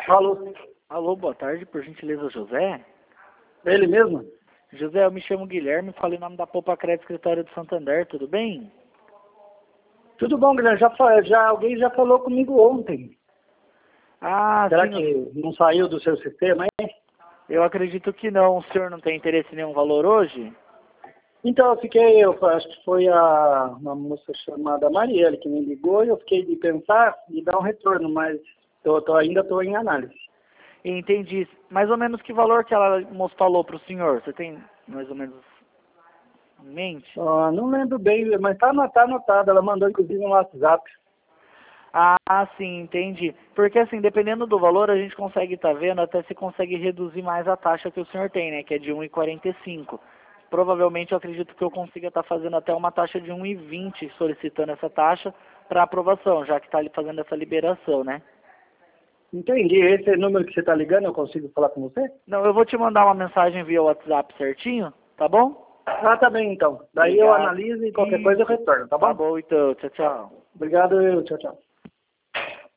Alô? Alô, boa tarde, por gentileza, José? Ele mesmo? José, eu me chamo Guilherme, falei em nome da Poupa Crédito Escritório de Santander, tudo bem? Tudo bom, Guilherme? Alguém já falou comigo ontem. Ah, Será sim, que não saiu do seu sistema, hein? eu acredito que não. O senhor não tem interesse em nenhum valor hoje? Então eu acho que foi uma moça chamada Marielle que me ligou e eu fiquei de pensar e dar um retorno, mas ainda estou em análise. Entendi. Mais ou menos que valor que ela falou para o senhor? Você tem mais ou menos em mente? Não lembro bem, mas tá anotado. Ela mandou inclusive no WhatsApp. Ah, sim, entendi. Porque assim, dependendo do valor, a gente consegue estar vendo, até se consegue reduzir mais a taxa que o senhor tem, né? Que é de 1,45. Provavelmente eu acredito que eu consiga estar fazendo até uma taxa de 1,20, solicitando essa taxa para aprovação, já que está ali fazendo essa liberação, né? Entendi. Esse número que você está ligando, eu consigo falar com você? Não, eu vou te mandar uma mensagem via WhatsApp certinho, tá bom? Tá bem então. Daí eu Obrigado. analiso e qualquer coisa eu retorno, tá bom? Tá bom, então. Tchau, tchau. Obrigado, tchau, tchau.